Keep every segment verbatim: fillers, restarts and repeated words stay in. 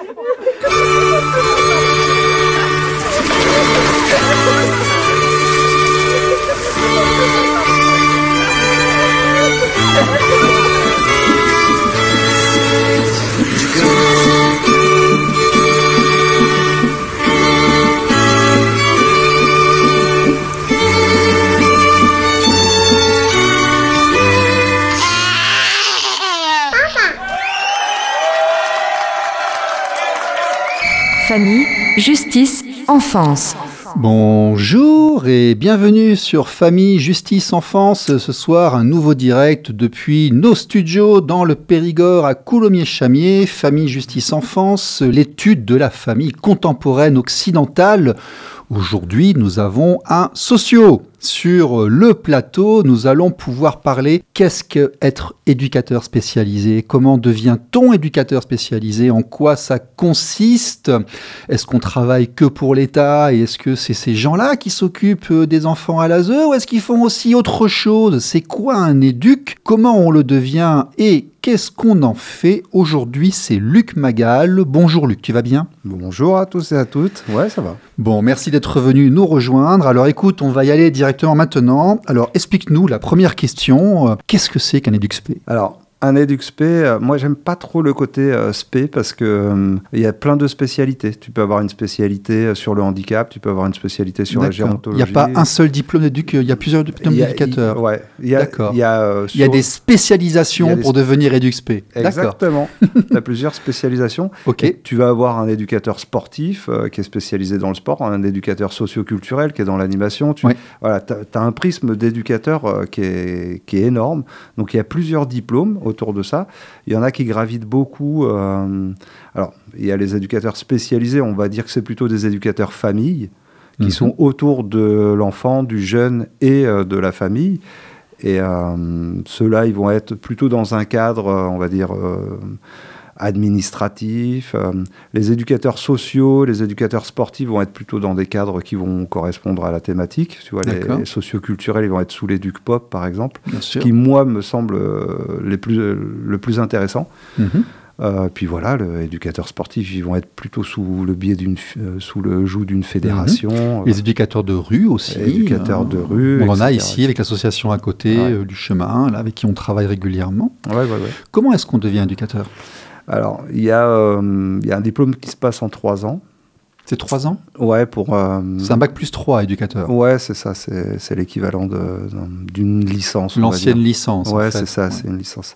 Famille, justice, enfance. Bonjour et bienvenue sur Famille, Justice, Enfance. Ce soir, un nouveau direct depuis nos studios dans le Périgord à Coulommiers-Chamiers. Famille, Justice, Enfance, l'étude de la famille contemporaine occidentale. Aujourd'hui, nous avons un socio. Sur le plateau, nous allons pouvoir parler qu'est-ce qu'être éducateur spécialisé, comment devient-on éducateur spécialisé, en quoi ça consiste, est-ce qu'on travaille que pour l'État et est-ce que c'est ces gens-là qui s'occupent des enfants à l'A S E ou est-ce qu'ils font aussi autre chose? C'est quoi un éduc? Comment on le devient et qu'est-ce qu'on en fait? Aujourd'hui, c'est Luc Magal. Bonjour Luc, tu vas bien? Bonjour à tous et à toutes. Ouais, ça va. Bon, merci d'être venu nous rejoindre. Alors écoute, on va y aller directement maintenant. Alors explique-nous la première question. Qu'est-ce que c'est qu'un EducSpé? Alors, un EducSpé, euh, moi j'aime pas trop le côté euh, spé parce que euh, il y a plein de spécialités. Tu peux avoir une spécialité sur le handicap, tu peux avoir une spécialité sur D'accord. la gérontologie. Il n'y a pas un seul diplôme d'éduc, il y a plusieurs diplômes d'éducateurs. Il, ouais, il y a, D'accord. Il y a, euh, sur... il y a des spécialisations il y a des... pour devenir EducSpé. Exactement. Tu as plusieurs spécialisations. Ok. Et tu vas avoir un éducateur sportif euh, qui est spécialisé dans le sport, un éducateur socio-culturel qui est dans l'animation. Tu... Ouais. Voilà, tu as un prisme d'éducateur euh, qui, est, qui est énorme. Donc il y a plusieurs diplômes autour de ça. Il y en a qui gravitent beaucoup. Euh, alors, il y a les éducateurs spécialisés, on va dire que c'est plutôt des éducateurs famille, qui mmh. sont autour de l'enfant, du jeune et euh, de la famille. Et euh, ceux-là, ils vont être plutôt dans un cadre, euh, on va dire, euh, administratif. Euh, les éducateurs sociaux, les éducateurs sportifs vont être plutôt dans des cadres qui vont correspondre à la thématique. Tu vois, les, les socioculturels, ils vont être sous l'éduc-pop, par exemple, ce qui, moi, me semble euh, les plus, euh, le plus intéressant. Mm-hmm. Euh, puis voilà, l'éducateur sportif, ils vont être plutôt sous le biais d'une, euh, sous le joug d'une fédération. Mmh. Les éducateurs de rue aussi. Les éducateurs euh, de rue. On en a ici avec l'association à côté ouais. euh, du chemin, là, avec qui on travaille régulièrement. Ouais, ouais, ouais. Comment est-ce qu'on devient éducateur? Alors, il y, euh, y a un diplôme qui se passe en trois ans. C'est trois ans? Ouais, pour... Euh, c'est un bac plus trois, éducateur. Ouais, c'est ça, c'est, c'est l'équivalent de, d'une licence. L'ancienne licence, ouais, en fait. c'est ça, ouais. c'est une licence.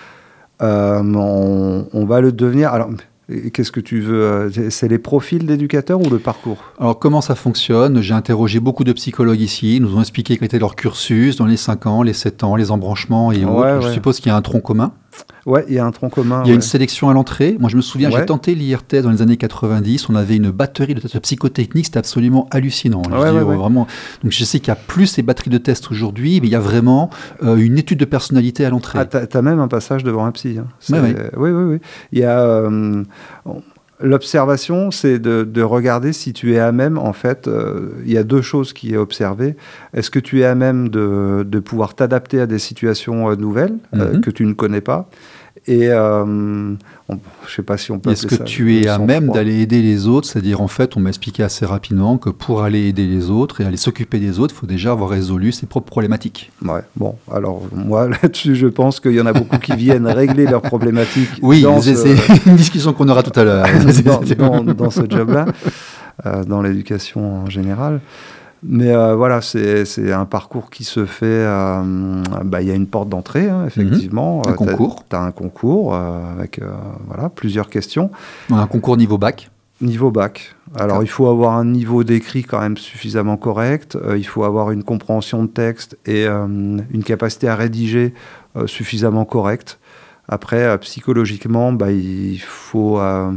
Euh, on, on va le devenir... Alors, qu'est-ce que tu veux? C'est les profils d'éducateurs ou le parcours? Alors, comment ça fonctionne? J'ai interrogé beaucoup de psychologues ici. Ils nous ont expliqué quel était leur cursus dans les cinq ans, les sept ans, les embranchements et autres. Ouais, Je ouais. suppose qu'il y a un tronc commun. Ouais, il y a un tronc commun. Il y a ouais. une sélection à l'entrée. Moi, je me souviens, ouais. j'ai tenté l'I R T S dans les années quatre-vingt-dix. On avait une batterie de tests psychotechniques. C'était absolument hallucinant. Ouais, je ouais, dis, ouais. Vraiment. Donc, je sais qu'il y a plus ces batteries de tests aujourd'hui, mais il y a vraiment euh, une étude de personnalité à l'entrée. Ah, t'as, t'as même un passage devant un psy. Hein. Ouais, ouais. Oui, oui, oui. Il y a... Euh, on... L'observation, c'est de, de regarder si tu es à même, en fait, euh, il y a deux choses qui est observée. Est-ce que tu es à même de, de pouvoir t'adapter à des situations euh, nouvelles euh, mm-hmm. que tu ne connais pas? Et euh, on, je ne sais pas si on peut Est-ce appeler que ça tu es à même froid. d'aller aider les autres? C'est-à-dire, en fait, on m'a expliqué assez rapidement que pour aller aider les autres et aller s'occuper des autres, il faut déjà avoir résolu ses propres problématiques. Ouais, bon, alors moi, là-dessus, je pense qu'il y en a beaucoup qui viennent régler leurs problématiques. Oui, dans c'est, ce... c'est une discussion qu'on aura tout à l'heure. dans, dans, dans ce job-là, euh, dans l'éducation en général. Mais euh, voilà, c'est, c'est un parcours qui se fait... Euh, bah, y a une porte d'entrée, hein, effectivement. Mmh. Un euh, concours. Tu as un concours euh, avec euh, voilà, plusieurs questions. Un concours niveau bac. Niveau bac. Alors, D'accord. il faut avoir un niveau d'écrit quand même suffisamment correct. Euh, il faut avoir une compréhension de texte et euh, une capacité à rédiger euh, suffisamment correcte. Après, euh, psychologiquement, bah, il, faut, euh,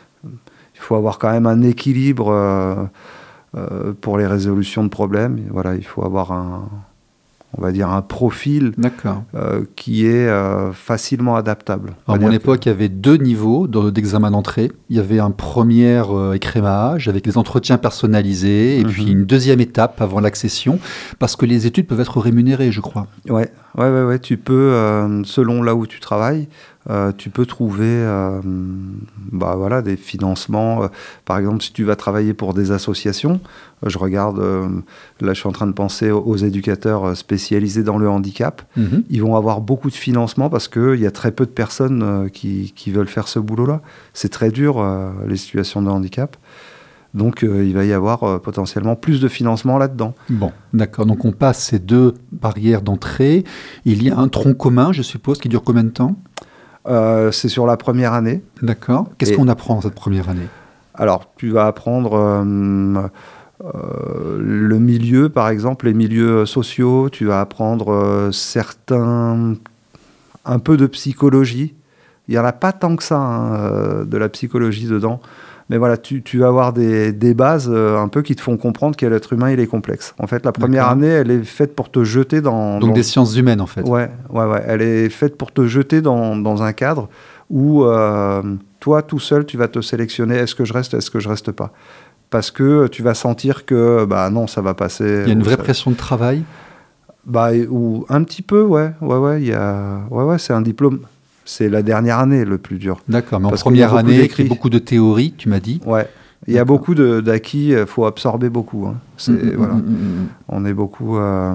il faut avoir quand même un équilibre... Euh, Euh, pour les résolutions de problèmes. Voilà, il faut avoir un, on va dire un profil euh, qui est euh, facilement adaptable. À mon époque, que... il y avait deux niveaux d'examen d'entrée. Il y avait un premier euh, écrémage avec les entretiens personnalisés et mm-hmm. puis une deuxième étape avant l'accession, parce que les études peuvent être rémunérées, je crois. Ouais, ouais, ouais, ouais. Tu peux, euh, selon là où tu travailles, euh, tu peux trouver euh, bah, voilà, des financements. Euh, par exemple, si tu vas travailler pour des associations, euh, je regarde, euh, là je suis en train de penser aux, aux éducateurs spécialisés dans le handicap. Mm-hmm. Ils vont avoir beaucoup de financement parce qu'il y a très peu de personnes euh, qui, qui veulent faire ce boulot-là. C'est très dur, euh, les situations de handicap. Donc, euh, il va y avoir euh, potentiellement plus de financement là-dedans. Bon, d'accord. Donc, on passe ces deux barrières d'entrée. Il y a un tronc commun, je suppose, qui dure combien de temps ? euh, C'est sur la première année. D'accord. Qu'est-ce Et... qu'on apprend cette première année ? Alors, tu vas apprendre euh, euh, le milieu, par exemple, les milieux sociaux. Tu vas apprendre euh, certains... un peu de psychologie. Il n'y en a pas tant que ça, hein, euh, de la psychologie dedans. Mais voilà, tu, tu vas avoir des, des bases euh, un peu qui te font comprendre que l'être humain, il est complexe. En fait, la première D'accord. année, elle est faite pour te jeter dans... Donc dans... des sciences humaines, en fait. Ouais, ouais, ouais. Elle est faite pour te jeter dans, dans un cadre où euh, toi, tout seul, tu vas te sélectionner. Est-ce que je reste, est-ce que je reste pas ? Parce que tu vas sentir que, bah non, ça va passer. Il y a une vraie ça... pression de travail ? Bah, ou un petit peu, ouais. Ouais, ouais, il y a... ouais, ouais, c'est un diplôme... C'est la dernière année le plus dur. D'accord, mais en Parce première qu'il y a beaucoup année, il y d'écrits. a beaucoup de théorie, tu m'as dit. Ouais, il y a D'accord. beaucoup de, d'acquis, il faut absorber beaucoup. Hein. C'est, Mmh, mmh, voilà. mmh, mmh. On est beaucoup euh,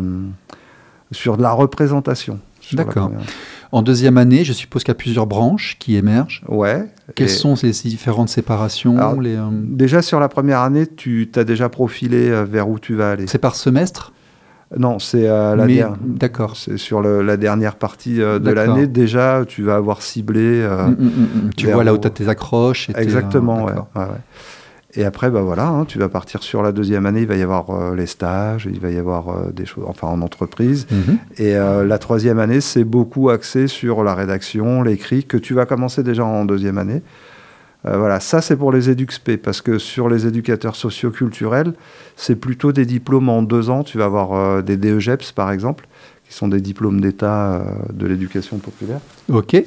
sur de la représentation. Sur D'accord. la première. En deuxième année, je suppose qu'il y a plusieurs branches qui émergent. Ouais. Quelles et... sont ces différentes séparations ? Alors, les, euh... Déjà, sur la première année, tu t'as déjà profilé euh, vers où tu vas aller. C'est par semestre ? Non, c'est euh, la Mais, dernière. D'accord. C'est sur le, la dernière partie euh, de D'accord. l'année. Déjà, tu vas avoir ciblé. Euh, Mmh, mmh, mmh. Tu vois là où tu as tes accroches. Et Exactement, tes, euh, ouais, ouais, ouais. Et après, bah voilà, hein, tu vas partir sur la deuxième année. Il va y avoir euh, les stages, il va y avoir euh, des choses, enfin en entreprise. Mmh. Et euh, la troisième année, c'est beaucoup axé sur la rédaction, l'écrit, que tu vas commencer déjà en deuxième année. Euh, voilà, ça c'est pour les EduxP, parce que sur les éducateurs socioculturels, c'est plutôt des diplômes en deux ans. Tu vas avoir euh, des D E G E P S, par exemple, qui sont des diplômes d'État euh, de l'éducation populaire. Ok.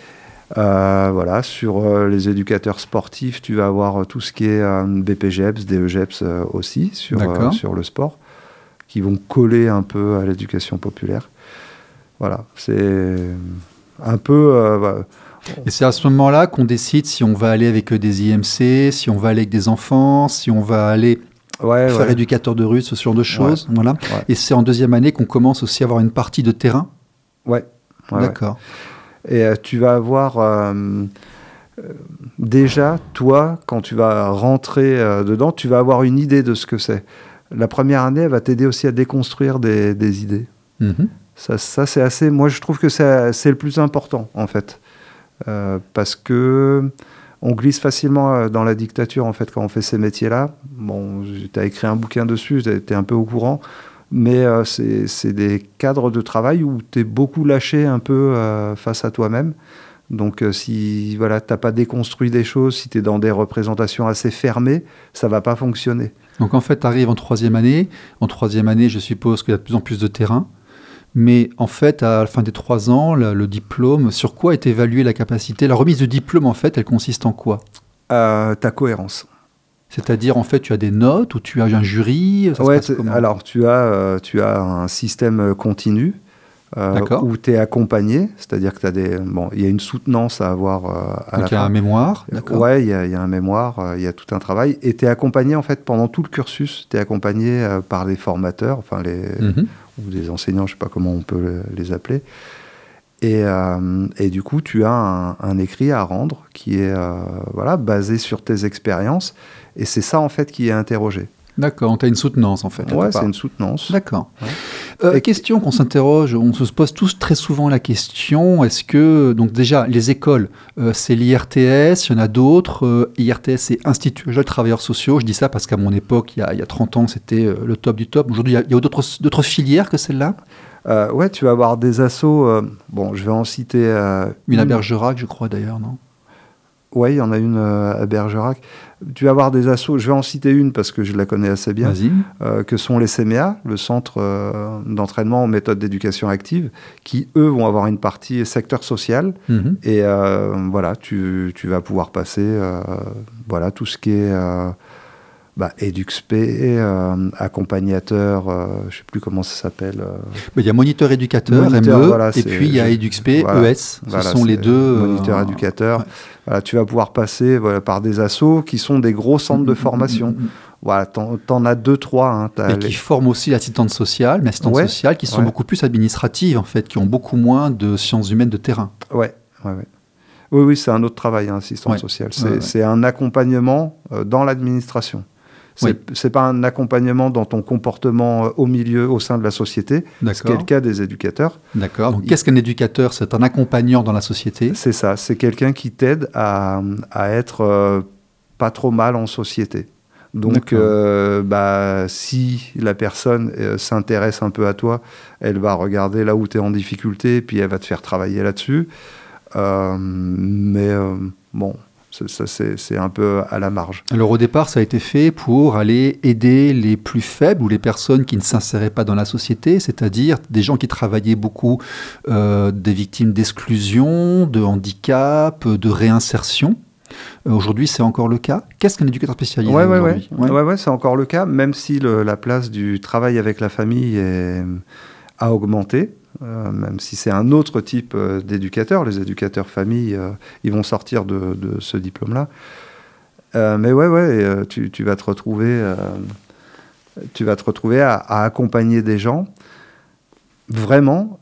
Euh, voilà, sur euh, les éducateurs sportifs, tu vas avoir euh, tout ce qui est euh, B P G E P S, D E G E P S euh, aussi, sur, euh, sur le sport, qui vont coller un peu à l'éducation populaire. Voilà, c'est un peu... Euh, voilà. Et c'est à ce moment-là qu'on décide si on va aller avec des I M C, si on va aller avec des enfants, si on va aller ouais, faire ouais. éducateur de rue, ce genre de choses. Ouais. Voilà. Ouais. Et c'est en deuxième année qu'on commence aussi à avoir une partie de terrain. Ouais. ouais D'accord. Ouais. Et euh, tu vas avoir... Euh, euh, déjà, toi, quand tu vas rentrer euh, dedans, tu vas avoir une idée de ce que c'est. La première année, elle va t'aider aussi à déconstruire des, des idées. Mmh. Ça, ça, c'est assez... Moi, je trouve que c'est, c'est le plus important, en fait. Euh, parce que on glisse facilement dans la dictature en fait quand on fait ces métiers-là. Bon, tu as écrit un bouquin dessus, tu es un peu au courant, mais euh, c'est, c'est des cadres de travail où tu es beaucoup lâché un peu euh, face à toi-même. Donc euh, si voilà, tu n'as pas déconstruit des choses, si tu es dans des représentations assez fermées, ça ne va pas fonctionner. Donc en fait, tu arrives en troisième année. En troisième année, je suppose qu'il y a de plus en plus de terrain. Mais en fait, à la fin des trois ans, le, le diplôme, sur quoi est évaluée la capacité ? La remise de diplôme, en fait, elle consiste en quoi ? euh, Ta cohérence. C'est-à-dire, en fait, tu as des notes ou tu as un jury ? Ça ouais, se passe comment ? alors, tu as, euh, tu as un système continu euh, où tu es accompagné, c'est-à-dire que tu as des... Bon, il y a une soutenance à avoir euh, à Donc, la il y a fin. un mémoire, d'accord. Ouais, il y, y a un mémoire, il euh, y a tout un travail. Et tu es accompagné, en fait, pendant tout le cursus, tu es accompagné euh, par des formateurs, enfin, les... Mm-hmm. ou des enseignants, je ne sais pas comment on peut les appeler. Et, euh, et du coup, tu as un, un écrit à rendre qui est euh, voilà, basé sur tes expériences. Et c'est ça, en fait, qui est interrogé. D'accord, tu as une soutenance, en fait. Ouais, c'est une soutenance. D'accord. Ouais. Euh, question qu'on s'interroge, on se pose tous très souvent la question, est-ce que, donc déjà, les écoles, euh, c'est l'I R T S, il y en a d'autres, euh, I R T S, c'est Institut Jeunes Travailleurs Sociaux, je dis ça parce qu'à mon époque, il y a, il y a trente ans, c'était euh, le top du top. Aujourd'hui, il y a, il y a d'autres, d'autres filières que celle-là ? euh, Ouais, tu vas avoir des assos, euh, bon, je vais en citer... Euh, une à Bergerac, je crois d'ailleurs, non ? Oui, il y en a une euh, à Bergerac. Tu vas avoir des assos, je vais en citer une parce que je la connais assez bien, euh, que sont les C M E A, le Centre euh, d'entraînement aux méthodes d'éducation active, qui, eux, vont avoir une partie secteur social. Mm-hmm. Et euh, voilà, tu, tu vas pouvoir passer euh, voilà, tout ce qui est... Euh, bah, EduxP, euh, accompagnateur, euh, je ne sais plus comment ça s'appelle. Euh... Il y a moniteur éducateur, moniteur, M E, voilà, et puis il y a EduxP, voilà, E S. Ce voilà, sont les deux. Moniteur euh, éducateur. Ouais. Voilà, tu vas pouvoir passer voilà, par des assos qui sont des gros centres mmh, de formation. Mmh, mmh. Voilà, t'en, t'en as deux, trois. Hein, Et les... qui forment aussi l'assistante sociale, mais assistantes ouais, sociales qui sont ouais. beaucoup plus administratives, en fait, qui ont beaucoup moins de sciences humaines de terrain. Ouais, ouais, ouais. Oui, oui, c'est un autre travail, hein, assistante ouais. sociale. C'est, ouais, ouais. c'est un accompagnement euh, dans l'administration. C'est, oui. c'est pas un accompagnement dans ton comportement euh, au milieu, au sein de la société. D'accord. Ce qui est le cas des éducateurs. D'accord. Donc, Il... qu'est-ce qu'un éducateur ? C'est un accompagnant dans la société. C'est ça. C'est quelqu'un qui t'aide à, à être euh, pas trop mal en société. Donc, euh, bah, si la personne euh, s'intéresse un peu à toi, elle va regarder là où tu es en difficulté, puis elle va te faire travailler là-dessus. Euh, mais euh, bon, c'est, ça, c'est, c'est un peu à la marge. Alors au départ, ça a été fait pour aller aider les plus faibles ou les personnes qui ne s'inséraient pas dans la société, c'est-à-dire des gens qui travaillaient beaucoup, euh, des victimes d'exclusion, de handicap, de réinsertion. Aujourd'hui, c'est encore le cas. Qu'est-ce qu'un éducateur spécialisé ouais, ouais, aujourd'hui ouais. Ouais, ouais, c'est encore le cas, même si le, la place du travail avec la famille est, a augmenté, euh, même si c'est un autre type euh, d'éducateur. Les éducateurs famille, euh, ils vont sortir de, de ce diplôme-là. Euh, mais ouais, ouais, euh, tu, tu vas te retrouver, euh, tu vas te retrouver à, à accompagner des gens vraiment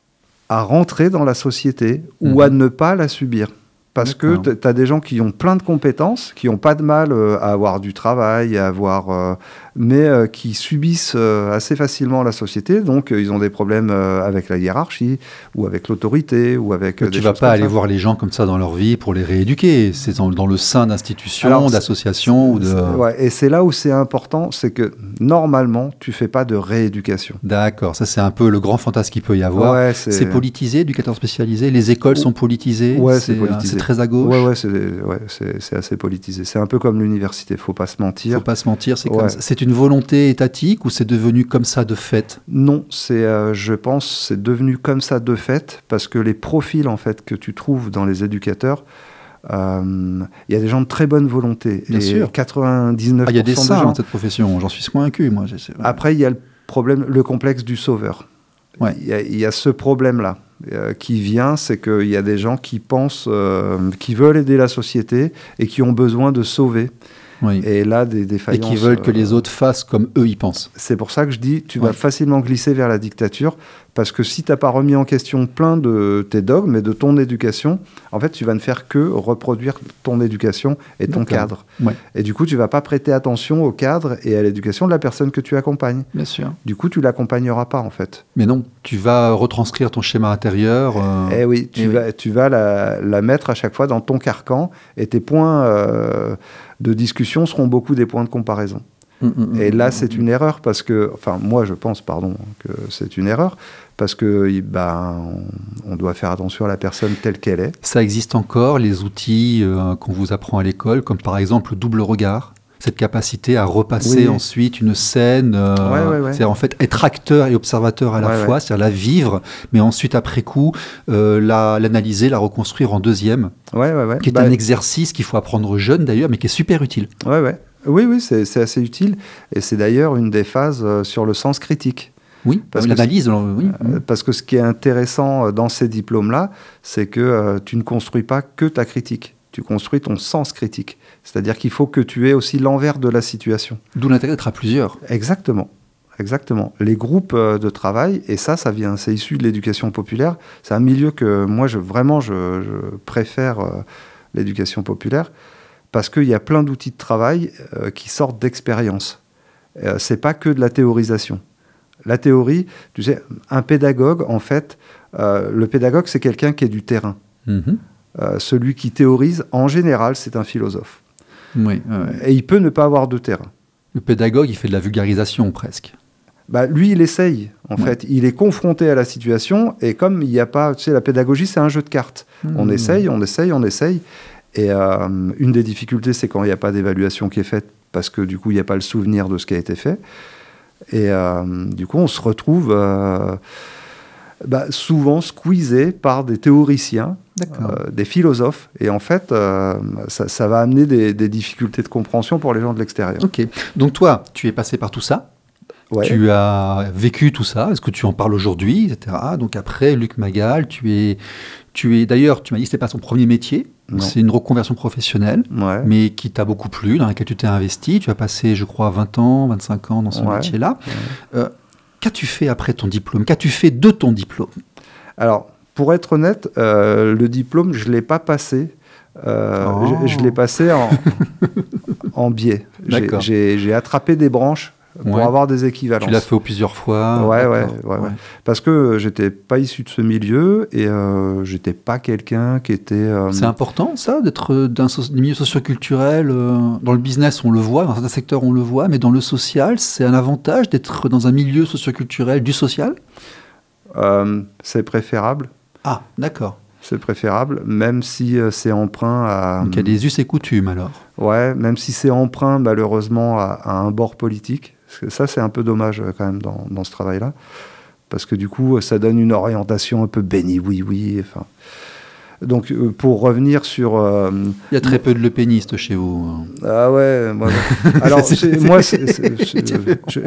à rentrer dans la société mmh. ou à ne pas la subir. Parce D'accord. que tu as des gens qui ont plein de compétences, qui n'ont pas de mal euh, à avoir du travail, à avoir, euh, mais euh, qui subissent euh, assez facilement la société. Donc, euh, ils ont des problèmes euh, avec la hiérarchie, ou avec l'autorité, ou avec... Euh, tu ne vas pas aller ça. voir les gens comme ça dans leur vie pour les rééduquer. C'est dans, dans le sein d'institutions, Alors, d'associations. Ou de... ouais, et c'est là où c'est important, c'est que normalement, tu ne fais pas de rééducation. D'accord, ça c'est un peu le grand fantasme qu'il peut y avoir. Ouais, c'est... c'est politisé, éducateur spécialisé, les écoles sont politisées. Ouais, c'est, c'est politisé. C'est très à gauche. Ouais, ouais, c'est, ouais c'est, c'est assez politisé. C'est un peu comme l'université, il ne faut pas se mentir. Il ne faut pas se mentir, c'est ouais. comme ça. C'est une volonté étatique ou c'est devenu comme ça de fait ? Non, c'est, euh, je pense c'est devenu comme ça de fait parce que les profils en fait, que tu trouves dans les éducateurs, il euh, y a des gens de très bonne volonté. Bien et sûr. quatre-vingt-dix-neuf pour cent ah, y a des saints gens... dans cette profession, j'en suis convaincu. Moi, Après, il y a le problème, le complexe du sauveur. Il ouais. y, y a ce problème-là. Euh, qui vient, c'est qu'il y a des gens qui pensent, euh, qui veulent aider la société et qui ont besoin de sauver. Oui. Et là, des défaillances... Et qui veulent que euh, les autres fassent comme eux y pensent. C'est pour ça que je dis, tu ouais. vas facilement glisser vers la dictature, parce que si tu n'as pas remis en question plein de tes dogmes et de ton éducation, en fait, tu vas ne faire que reproduire ton éducation et ton D'accord. cadre. Ouais. Et du coup, tu ne vas pas prêter attention au cadre et à l'éducation de la personne que tu accompagnes. Bien sûr. Du coup, tu ne l'accompagneras pas, en fait. Mais non, tu vas retranscrire ton schéma intérieur. Euh... Eh oui, tu eh vas, oui. tu vas la, la mettre à chaque fois dans ton carcan, et tes points euh, de discussion seront beaucoup des points de comparaison. Mmh, mmh, et là, mmh, c'est mmh. une erreur, parce que, enfin, moi, je pense, pardon, que c'est une erreur, parce que ben, on, on doit faire attention à la personne telle qu'elle est. Ça existe encore, les outils euh, qu'on vous apprend à l'école, comme par exemple le double regard, cette capacité à repasser oui. ensuite une scène, euh, ouais, ouais, ouais. c'est en fait être acteur et observateur à la ouais, fois, ouais. c'est-à-dire la vivre, mais ensuite après coup, euh, la, l'analyser, la reconstruire en deuxième, ouais, ouais, ouais. qui est bah, un exercice qu'il faut apprendre jeune d'ailleurs, mais qui est super utile. Ouais, ouais. Oui, oui, c'est, c'est assez utile, et c'est d'ailleurs une des phases euh, sur le sens critique. Oui, parce l'analyse. Que, oui. euh, parce que ce qui est intéressant dans ces diplômes-là, c'est que euh, tu ne construis pas que ta critique, tu construis ton sens critique. C'est-à-dire qu'il faut que tu aies aussi l'envers de la situation. D'où l'intérêt d'être à plusieurs. Exactement. Exactement. Les groupes de travail, et ça, ça vient, c'est issu de l'éducation populaire. C'est un milieu que moi, je, vraiment, je, je préfère euh, l'éducation populaire, parce qu'il y a plein d'outils de travail euh, qui sortent d'expérience. Euh, c'est pas que de la théorisation. La théorie, tu sais, un pédagogue, en fait, euh, le pédagogue, c'est quelqu'un qui est du terrain. Mm-hmm. Euh, celui qui théorise, en général, c'est un philosophe. Oui, ouais. Et il peut ne pas avoir de terrain. Le pédagogue, il fait de la vulgarisation, presque. Bah, lui, il essaye, en ouais. fait. Il est confronté à la situation, et comme il n'y a pas... Tu sais, la pédagogie, c'est un jeu de cartes. Mmh. On essaye, on essaye, on essaye. Et euh, une des difficultés, c'est quand il n'y a pas d'évaluation qui est faite, parce que, du coup, il n'y a pas le souvenir de ce qui a été fait. Et euh, du coup, on se retrouve... Euh, Bah, souvent squeezé par des théoriciens euh, des philosophes. Et en fait, euh, ça, ça va amener des, des difficultés de compréhension pour les gens de l'extérieur. Ok. Donc toi, tu es passé par tout ça. Ouais. Tu as vécu tout ça. Est-ce que tu en parles aujourd'hui, et cetera. Donc après, Luc Magal, tu es, tu es d'ailleurs, tu m'as dit que c'était pas son premier métier. Donc c'est une reconversion professionnelle, ouais. mais qui t'a beaucoup plu, dans laquelle tu t'es investi. Tu as passé, je crois, vingt ans, vingt-cinq ans dans ce ouais. métier-là. Ouais. Euh, qu'as-tu fait après ton diplôme ? Qu'as-tu fait de ton diplôme ? Alors, pour être honnête, euh, le diplôme, je ne l'ai pas passé. Euh, oh. je, je l'ai passé en, en biais. J'ai, j'ai, j'ai attrapé des branches pour ouais. avoir des équivalences. Tu l'as fait plusieurs fois. Ouais, ouais, ouais, ouais. Parce que j'étais pas issu de ce milieu et euh, j'étais pas quelqu'un qui était. Euh... C'est important ça, d'être d'un so- milieu socioculturel. Euh, dans le business, on le voit, dans certains secteurs, on le voit, mais dans le social, c'est un avantage d'être dans un milieu socioculturel du social. Euh, c'est préférable. Ah, d'accord. C'est préférable, même si euh, c'est emprunt à. Donc il y a des us et coutumes alors. Ouais, même si c'est emprunt malheureusement à, à un bord politique. Parce que ça, c'est un peu dommage quand même dans, dans ce travail-là. Parce que du coup, ça donne une orientation un peu béni, oui, oui. Enfin. Donc, euh, pour revenir sur. Euh, Il y a très peu de lepénistes chez vous. Ah ouais, moi. Alors, c'est, moi, c'est. c'est, c'est je,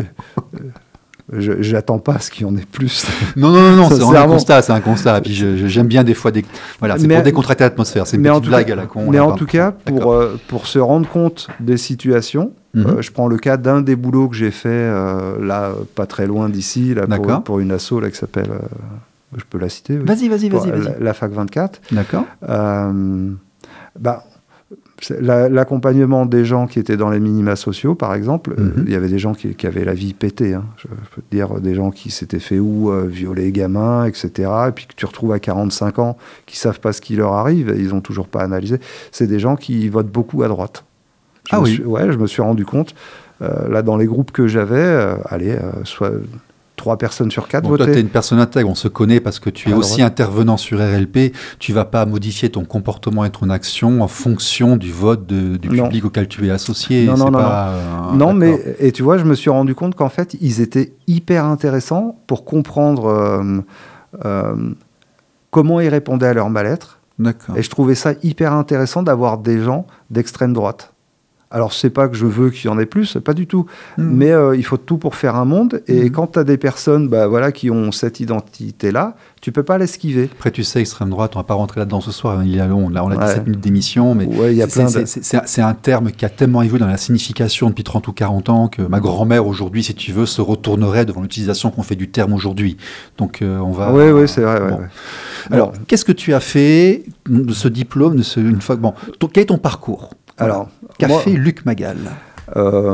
Je, j'attends pas à ce qu'il y en ait plus. Non, non, non, non c'est un constat, c'est un constat. Et puis je, je, j'aime bien des fois des, voilà, c'est mais, pour décontracter l'atmosphère. C'est une petite blague cas, à la con. Mais en tout cas, pour euh, pour se rendre compte des situations, mm-hmm. euh, je prends le cas d'un des boulots que j'ai fait euh, là, pas très loin d'ici, là, pour, pour une asso là qui s'appelle, euh, je peux la citer. Oui. Vas-y, vas-y, vas-y, vas-y. La, la Fac vingt-quatre. D'accord. Euh, bah. La, l'accompagnement des gens qui étaient dans les minima sociaux, par exemple, il mm-hmm. euh, y avait des gens qui, qui avaient la vie pétée. Hein. Je, je peux te dire, des gens qui s'étaient fait ou euh, violer gamins, et cetera. Et puis que tu retrouves à quarante-cinq ans, qui ne savent pas ce qui leur arrive, et ils n'ont toujours pas analysé. C'est des gens qui votent beaucoup à droite. Je ah oui suis, Ouais, je me suis rendu compte, euh, là, dans les groupes que j'avais, euh, allez, euh, soit... trois personnes sur quatre bon, votaient. Toi, tu es une personne intègre, on se connaît parce que tu es Alors, aussi ouais. intervenant sur R L P. Tu ne vas pas modifier ton comportement et ton action en fonction du vote de, du non. public auquel tu es associé. Non, non, c'est non. Pas, non, euh, non mais et tu vois, je me suis rendu compte qu'en fait, ils étaient hyper intéressants pour comprendre euh, euh, comment ils répondaient à leur mal-être. D'accord. Et je trouvais ça hyper intéressant d'avoir des gens d'extrême droite. Alors, c'est pas que je veux qu'il y en ait plus, pas du tout. Mmh. Mais euh, il faut tout pour faire un monde. Et mmh. quand tu as des personnes bah, voilà, qui ont cette identité-là, tu peux pas l'esquiver. Après, tu sais, extrême droite, on va pas rentrer là-dedans ce soir. Il y a long, là, on a ouais. dix-sept minutes d'émission. Mais ouais, y a c'est, plein c'est, de... c'est, c'est, c'est un terme qui a tellement évolué dans la signification depuis trente ou quarante ans que ma grand-mère, aujourd'hui, si tu veux, se retournerait devant l'utilisation qu'on fait du terme aujourd'hui. Donc, euh, on va... Oui, oui, c'est vrai. Bon. Ouais, ouais. Alors, bon. qu'est-ce que tu as fait de ce diplôme de ce, une fois... Bon, ton, quel est ton parcours ? Alors, qu'a moi, fait Luc Magal ? euh,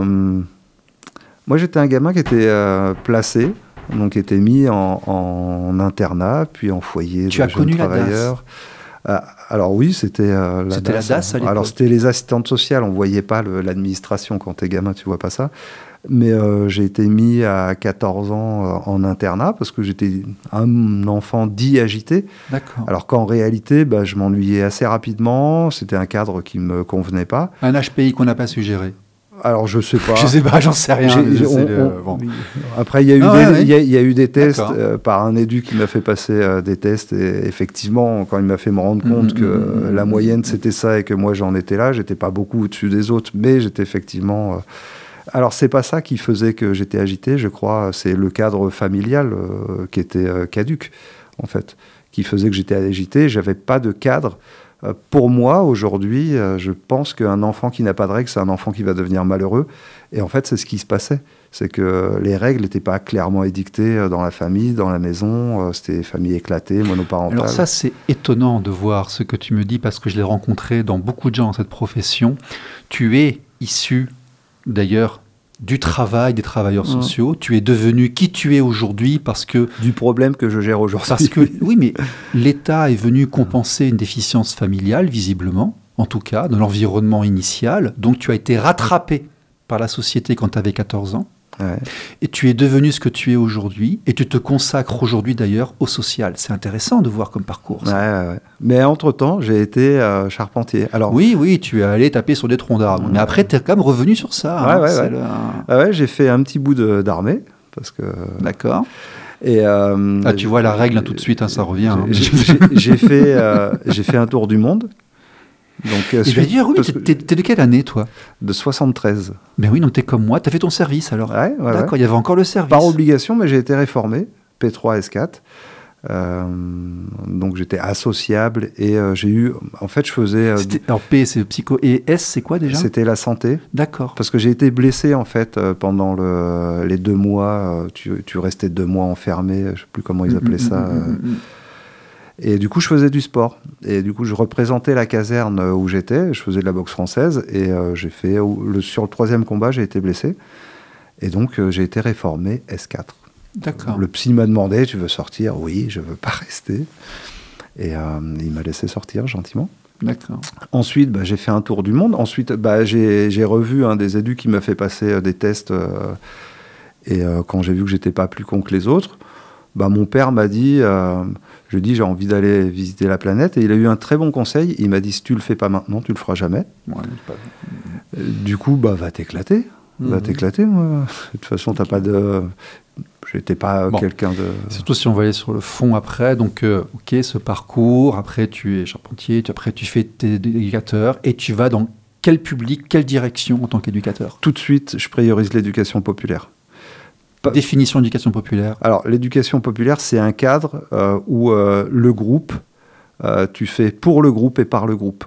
Moi, j'étais un gamin qui était euh, placé, donc qui était mis en, en internat, puis en foyer tu de as jeunes connu travailleurs. La D A S. Euh, alors oui, c'était euh, la c'était D A S. La D A S à l'époque. Alors c'était les assistantes sociales, on ne voyait pas le, l'administration quand t'es gamin, tu vois pas ça. Mais euh, j'ai été mis à quatorze ans euh, en internat parce que j'étais un enfant dit agité. D'accord. Alors qu'en réalité, bah, je m'ennuyais assez rapidement. C'était un cadre qui ne me convenait pas. Un H P I qu'on n'a pas suggéré. Alors je sais pas. Je sais pas, j'en sais rien. J'ai, on, le, on, bon. Après il y a eu ah, des, ouais, il y a, il y a eu des tests euh, par un édu qui m'a fait passer euh, des tests et effectivement quand il m'a fait me rendre compte mmh, que mmh, la mmh, moyenne mmh. c'était ça et que moi j'en étais là, j'étais pas beaucoup au-dessus des autres, mais j'étais effectivement. Euh... Alors c'est pas ça qui faisait que j'étais agité, je crois, c'est le cadre familial euh, qui était euh, caduc en fait, qui faisait que j'étais agité. J'avais pas de cadre. Pour moi, aujourd'hui, je pense qu'un enfant qui n'a pas de règles, c'est un enfant qui va devenir malheureux. Et en fait, c'est ce qui se passait. C'est que les règles n'étaient pas clairement édictées dans la famille, dans la maison. C'était famille éclatée, monoparentale. Alors ça, c'est étonnant de voir ce que tu me dis, parce que je l'ai rencontré dans beaucoup de gens dans cette profession. Tu es issu, d'ailleurs, du travail des travailleurs mmh. sociaux, tu es devenu qui tu es aujourd'hui parce que... Du problème que je gère aujourd'hui. Parce que, oui, mais l'État est venu compenser une déficience familiale, visiblement, en tout cas, dans l'environnement initial. Donc tu as été rattrapé par la société quand tu avais quatorze ans. Ouais. Et tu es devenu ce que tu es aujourd'hui, et tu te consacres aujourd'hui d'ailleurs au social. C'est intéressant de voir comme parcours. Ouais, ouais. Mais entre-temps, j'ai été euh, charpentier. Alors, oui, oui, tu es allé taper sur des troncs d'arbres. Ouais. Mais après, tu es quand même revenu sur ça. Ouais, hein, ouais, ouais. Le... Ah ouais, j'ai fait un petit bout de, d'armée. Parce que... D'accord. Et, euh, ah, tu vois la règle hein, tout de suite, hein, ça revient. Hein. J'ai, j'ai, j'ai, fait, euh, j'ai fait un tour du monde. Donc, euh, je vais dire, oui, t'es, t'es, t'es de quelle année, toi ? De soixante-treize. Mais oui, donc t'es comme moi, t'as fait ton service alors. Ouais, ouais, D'accord, ouais. Il y avait encore le service. Par obligation, mais j'ai été réformé, P trois S quatre. Euh, donc j'étais associable et euh, j'ai eu, en fait je faisais... Euh, alors P c'est psycho et S c'est quoi déjà ? C'était la santé. D'accord. Parce que j'ai été blessé en fait euh, pendant le, les deux mois, euh, tu, tu restais deux mois enfermé, je ne sais plus comment ils appelaient mmh, ça. Mmh, euh, mmh. Et du coup je faisais du sport. Et du coup je représentais la caserne où j'étais, je faisais de la boxe française et euh, j'ai fait, le, sur le troisième combat j'ai été blessé. Et donc euh, j'ai été réformé S quatre. D'accord. Le psy m'a demandé, tu veux sortir ? Oui, je ne veux pas rester. Et euh, il m'a laissé sortir gentiment. D'accord. Ensuite, bah, j'ai fait un tour du monde. Ensuite, bah, j'ai, j'ai revu un des édus qui m'a fait passer euh, des tests. Euh, et euh, quand j'ai vu que je n'étais pas plus con que les autres, bah, mon père m'a dit, euh, je lui ai dit, j'ai envie d'aller visiter la planète. Et il a eu un très bon conseil. Il m'a dit, si tu ne le fais pas maintenant, tu ne le feras jamais. Ouais, pas... Du coup, bah, va t'éclater. Mmh. Va t'éclater, moi. De toute façon, tu n'as pas de... J'étais pas bon, quelqu'un de... Surtout si on va aller sur le fond après. Donc, euh, ok, ce parcours. Après, tu es charpentier. Tu, après, tu fais tes éducateurs. Et tu vas dans quel public, quelle direction en tant qu'éducateur ? Tout de suite, je priorise l'éducation populaire. Pas... Définition d'éducation populaire. Alors, l'éducation populaire, c'est un cadre euh, où euh, le groupe, euh, tu fais pour le groupe et par le groupe.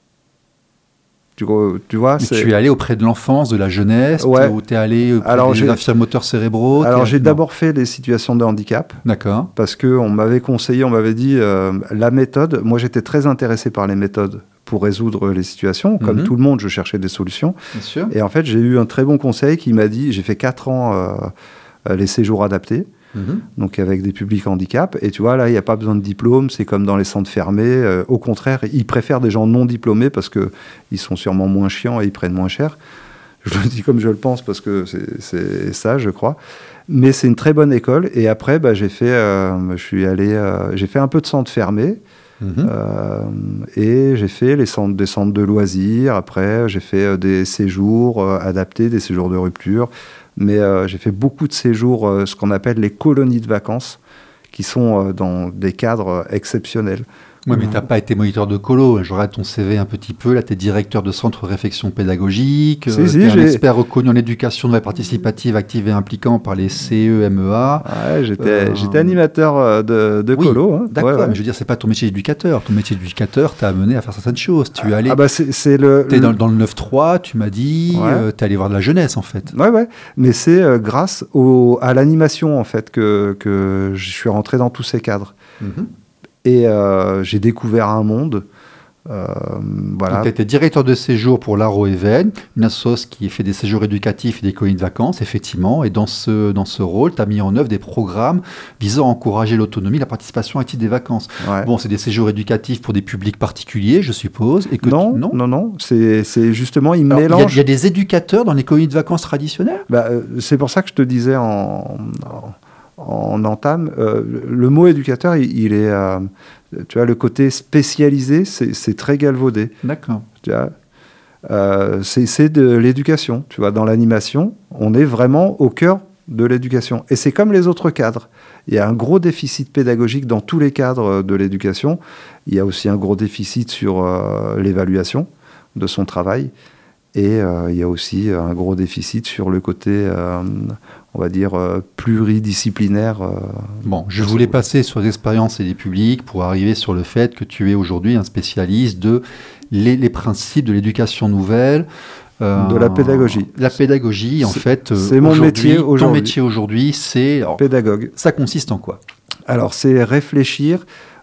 Tu, tu vois, c'est... Tu es allé auprès de l'enfance, de la jeunesse, ouais. Ou tu es allé auprès alors, des infirmes moteurs cérébraux. Alors j'ai non. d'abord fait les situations de handicap. D'accord. Parce qu'on m'avait conseillé, on m'avait dit euh, la méthode. Moi j'étais très intéressé par les méthodes pour résoudre les situations. Comme mm-hmm. tout le monde, je cherchais des solutions. Bien sûr. Et en fait, j'ai eu un très bon conseil qui m'a dit, j'ai fait quatre ans euh, les séjours adaptés. Mmh. Donc avec des publics handicap. Et tu vois, là, il n'y a pas besoin de diplôme, c'est comme dans les centres fermés. Euh, au contraire, ils préfèrent des gens non diplômés parce qu'ils sont sûrement moins chiants et ils prennent moins cher. Je le dis comme je le pense parce que c'est, c'est ça, je crois. Mais c'est une très bonne école. Et après, bah, j'ai, fait, euh, je suis allé, euh, j'ai fait un peu de centres fermés. Mmh. Euh, et j'ai fait les centres, des centres de loisirs. Après, j'ai fait euh, des séjours euh, adaptés, des séjours de rupture. Mais euh, j'ai fait beaucoup de séjours, euh, ce qu'on appelle les colonies de vacances, qui sont euh, dans des cadres exceptionnels. Oui, mais tu n'as pas été moniteur de colo. Je regarde ton C V un petit peu. Là, tu es directeur de centre de réflexion pédagogique. Si, euh, si, tu es j'ai... un expert reconnu en éducation nouvelle participative active et impliquant par les C E M E A. Ouais, j'étais, euh... j'étais animateur de, de oui, colo. Hein. D'accord, ouais, ouais. mais je veux dire, ce n'est pas ton métier d'éducateur. Ton métier d'éducateur t'a amené à faire certaines choses. Tu es allé... Ah bah c'est, c'est le... Tu es dans, dans le neuf trois, tu m'as dit. Ouais. Euh, tu es allé voir de la jeunesse, en fait. Ouais, ouais. Mais c'est euh, grâce au, à l'animation, en fait, que, que je suis rentré dans tous ces cadres. Mm-hmm. Et euh, j'ai découvert un monde. Euh, voilà. Tu étais directeur de séjour pour l'Aro Even, une association qui fait des séjours éducatifs et des colonies de vacances, effectivement. Et dans ce, dans ce rôle, tu as mis en œuvre des programmes visant à encourager l'autonomie, la participation active des vacances. Ouais. Bon, c'est des séjours éducatifs pour des publics particuliers, je suppose. Et que non, tu... non, non, non. C'est, c'est justement, ils mélangent. Il y, y a des éducateurs dans les colonies de vacances traditionnelles ? Bah, euh, c'est pour ça que je te disais en... en... en entame, euh, le mot éducateur, il, il est, euh, tu vois, le côté spécialisé, c'est, c'est très galvaudé. D'accord. Tu vois, euh, c'est, c'est de l'éducation. Tu vois, dans l'animation, on est vraiment au cœur de l'éducation. Et c'est comme les autres cadres. Il y a un gros déficit pédagogique dans tous les cadres de l'éducation. Il y a aussi un gros déficit sur euh, l'évaluation de son travail. Et euh, il y a aussi un gros déficit sur le côté, euh, on va dire, euh, pluridisciplinaire. Euh, bon, je voulais passer sur les expériences et les publics pour arriver sur le fait que tu es aujourd'hui un spécialiste de les, les principes de l'éducation nouvelle. Euh, de la pédagogie. La pédagogie, en c'est, fait. C'est mon métier aujourd'hui. Ton métier aujourd'hui, c'est... Alors, pédagogue. Ça consiste en quoi ? Alors, c'est réfléchir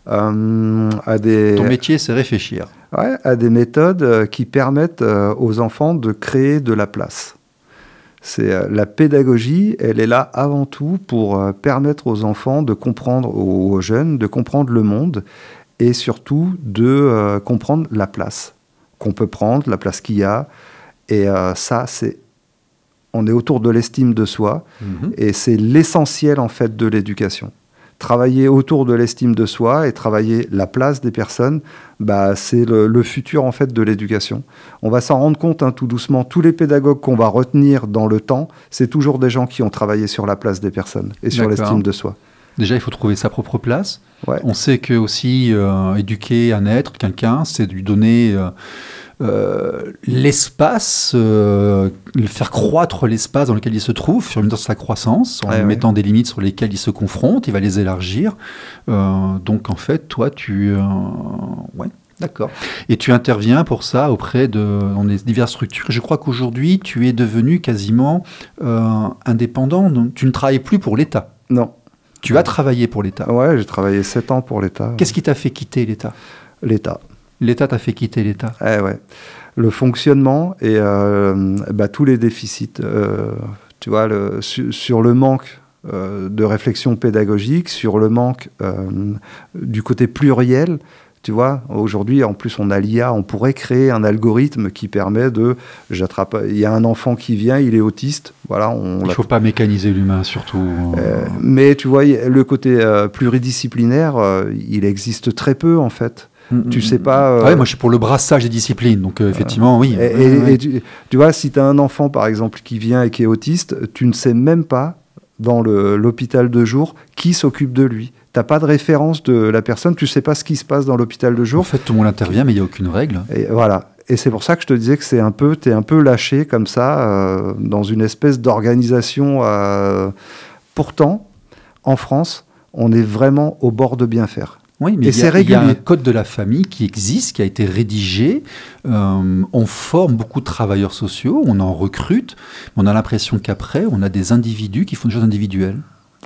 euh, à des... Ton métier, c'est réfléchir. Ouais, à des méthodes euh, qui permettent euh, aux enfants de créer de la place. C'est, euh, la pédagogie, elle est là avant tout pour euh, permettre aux enfants de comprendre, aux jeunes, de comprendre le monde et surtout de euh, comprendre la place qu'on peut prendre, la place qu'il y a. Et euh, ça, c'est... On est autour de l'estime de soi mmh. et c'est l'essentiel, en fait, de l'éducation. Travailler autour de l'estime de soi et travailler la place des personnes, bah, c'est le, le futur en fait de l'éducation. On va s'en rendre compte hein, tout doucement. Tous les pédagogues qu'on va retenir dans le temps, c'est toujours des gens qui ont travaillé sur la place des personnes et sur D'accord. l'estime de soi. Déjà, il faut trouver sa propre place. Ouais. On sait que aussi euh, éduquer un être, quelqu'un, c'est de lui donner euh, euh, l'espace, euh, le faire croître l'espace dans lequel il se trouve, sur une dans sa croissance, en Ouais, lui ouais. mettant des limites sur lesquelles il se confronte, il va les élargir. Euh, donc en fait, toi, tu... Euh, ouais. D'accord. Et tu interviens pour ça auprès de dans les diverses structures. Je crois qu'aujourd'hui, tu es devenu quasiment euh, indépendant. Donc, tu ne travailles plus pour l'État. Non. Tu as travaillé pour l'État. Ouais, j'ai travaillé sept ans pour l'État. Qu'est-ce qui t'a fait quitter l'État ? L'État. L'État t'a fait quitter l'État. Eh ouais. Le fonctionnement et euh, bah, tous les déficits. Euh, tu vois, le, sur, sur le manque euh, de réflexion pédagogique, sur le manque euh, du côté pluriel. Tu vois, aujourd'hui, en plus, on a l'I A, on pourrait créer un algorithme qui permet de... J'attrape, il y a un enfant qui vient, il est autiste, voilà. On Il ne faut pas mécaniser l'humain, surtout. Euh, mais tu vois, le côté euh, pluridisciplinaire, euh, il existe très peu, en fait. Mmh, tu sais pas... Euh... Ah ouais, moi, je suis pour le brassage des disciplines, donc euh, effectivement, oui. Et, ouais, et, ouais. et tu, tu vois, si tu as un enfant, par exemple, qui vient et qui est autiste, tu ne sais même pas, dans le, l'hôpital de jour, qui s'occupe de lui. Tu n'as pas de référence de la personne, tu ne sais pas ce qui se passe dans l'hôpital de jour. En fait, tout le monde intervient, mais il n'y a aucune règle. Et voilà. Et c'est pour ça que je te disais que c'est un peu, tu es un peu lâché comme ça, euh, dans une espèce d'organisation. Euh... Pourtant, en France, on est vraiment au bord de bien faire. Oui, mais et il y, c'est a, il y a régulier. un code de la famille qui existe, qui a été rédigé. Euh, on forme beaucoup de travailleurs sociaux, on en recrute, mais on a l'impression qu'après, on a des individus qui font des choses individuelles.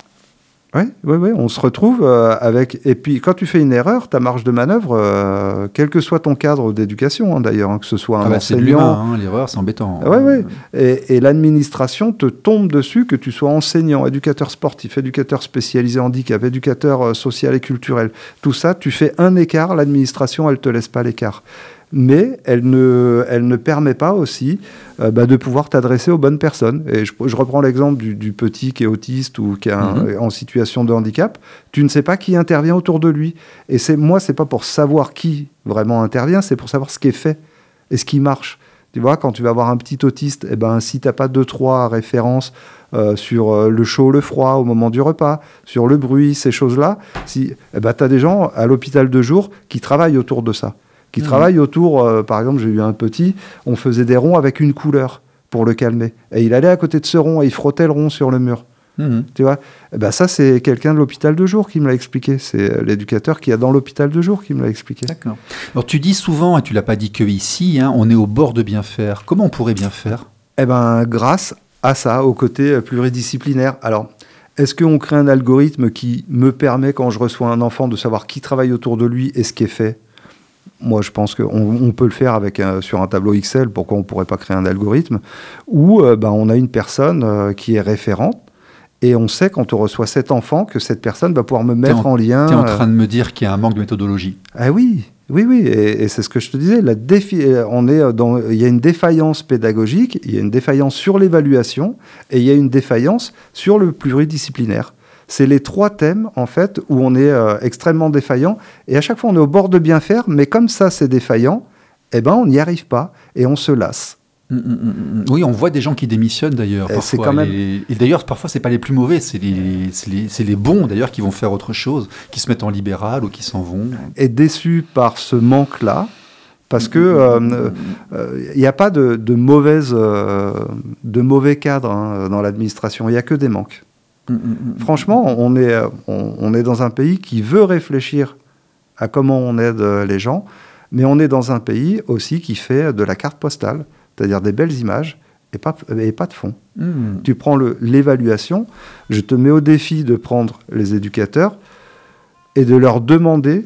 Oui, oui, oui, on se retrouve euh, avec... Et puis, quand tu fais une erreur, ta marge de manœuvre, euh, quel que soit ton cadre d'éducation, hein, d'ailleurs, hein, que ce soit un ah bah, enseignant... C'est de l'humain, hein, l'erreur, c'est embêtant. Oui, oui. Et, et l'administration te tombe dessus, que tu sois enseignant, éducateur sportif, éducateur spécialisé handicap, éducateur euh, social et culturel. Tout ça, tu fais un écart, l'administration, elle ne te laisse pas l'écart. Mais elle ne, elle ne permet pas aussi euh, bah, de pouvoir t'adresser aux bonnes personnes. Et je, je reprends l'exemple du, du petit qui est autiste ou qui est un, mm-hmm. en situation de handicap. Tu ne sais pas qui intervient autour de lui. Et c'est, moi, ce n'est pas pour savoir qui vraiment intervient, c'est pour savoir ce qui est fait et ce qui marche. Tu vois, quand tu vas avoir un petit autiste, eh ben, si tu n'as pas deux, trois références euh, sur euh, le chaud, le froid au moment du repas, sur le bruit, ces choses-là, si, eh ben, tu as des gens à l'hôpital de jour qui travaillent autour de ça. qui mmh. travaillent autour, euh, par exemple, j'ai eu un petit, on faisait des ronds avec une couleur pour le calmer. Et il allait à côté de ce rond et il frottait le rond sur le mur. Mmh. Tu vois, et ben ça, c'est quelqu'un de l'hôpital de jour qui me l'a expliqué. C'est l'éducateur qui est dans l'hôpital de jour qui me l'a expliqué. D'accord. Alors, tu dis souvent, et tu ne l'as pas dit que ici, hein, on est au bord de bien faire. Comment on pourrait bien faire ? Eh ben, grâce à ça, au côté pluridisciplinaire. Alors, est-ce qu'on crée un algorithme qui me permet, quand je reçois un enfant, de savoir qui travaille autour de lui et ce qui est fait ? Moi, je pense qu'on on peut le faire avec un, sur un tableau Excel. Pourquoi on ne pourrait pas créer un algorithme ? Ou euh, ben, on a une personne euh, qui est référente et on sait, quand on reçoit cet enfant, que cette personne va pouvoir me mettre en, en lien... Tu es en train de me dire qu'il y a un manque de méthodologie. Ah oui, oui, oui. Et, et c'est ce que je te disais. La défi... on est dans... Il y a une défaillance pédagogique, il y a une défaillance sur l'évaluation et il y a une défaillance sur le pluridisciplinaire. C'est les trois thèmes, en fait, où on est euh, extrêmement défaillant. Et à chaque fois, on est au bord de bien faire, mais comme ça, c'est défaillant, eh ben, on n'y arrive pas et on se lasse. Mmh, mmh, mmh. Oui, on voit des gens qui démissionnent, d'ailleurs. Et, c'est quand même... les... et d'ailleurs, parfois, ce n'est pas les plus mauvais, c'est les, c'est, les, c'est les bons, d'ailleurs, qui vont faire autre chose, qui se mettent en libéral ou qui s'en vont. Et déçu par ce manque-là, parce qu'il n'y euh, euh, a pas de, de, mauvaise, euh, de mauvais cadres hein, dans l'administration, il n'y a que des manques. Franchement, on est, on, on est dans un pays qui veut réfléchir à comment on aide les gens, mais on est dans un pays aussi qui fait de la carte postale, c'est-à-dire des belles images et pas, et pas de fond. Mmh. Tu prends le, l'évaluation, je te mets au défi de prendre les éducateurs et de leur demander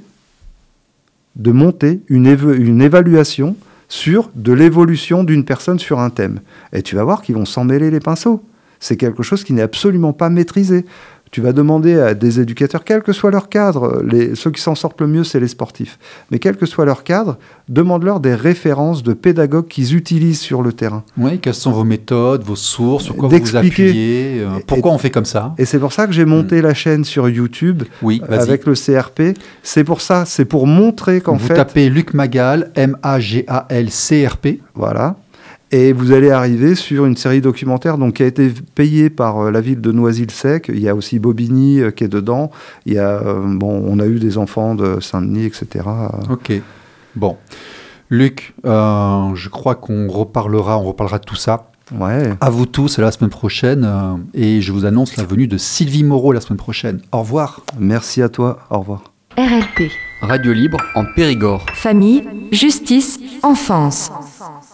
de monter une, éve- une évaluation sur de l'évolution d'une personne sur un thème. Et tu vas voir qu'ils vont s'en mêler les pinceaux. C'est quelque chose qui n'est absolument pas maîtrisé. Tu vas demander à des éducateurs, quel que soit leur cadre, les, ceux qui s'en sortent le mieux, c'est les sportifs, mais quel que soit leur cadre, demande-leur des références de pédagogues qu'ils utilisent sur le terrain. Oui, quelles sont vos méthodes, vos sources, sur quoi vous vous appuyez, euh, pourquoi et, on fait comme ça ? Et c'est pour ça que j'ai monté mmh. la chaîne sur YouTube oui, avec le C R P. C'est pour ça, c'est pour montrer qu'en vous fait... Vous tapez Luc Magal, M A G A L C R P. Voilà. Et vous allez arriver sur une série documentaire donc, qui a été payée par euh, la ville de Noisy-le-Sec. Il y a aussi Bobigny euh, qui est dedans. Il y a, euh, bon, on a eu des enfants de Saint-Denis, et cetera. Ok. Bon. Luc, euh, je crois qu'on reparlera, on reparlera de tout ça. Ouais. À vous tous, à la semaine prochaine. euh, et je vous annonce la venue de Sylvie Moreau la semaine prochaine. Au revoir. Merci à toi. Au revoir. R L P. Radio libre en Périgord. Famille, justice, enfance.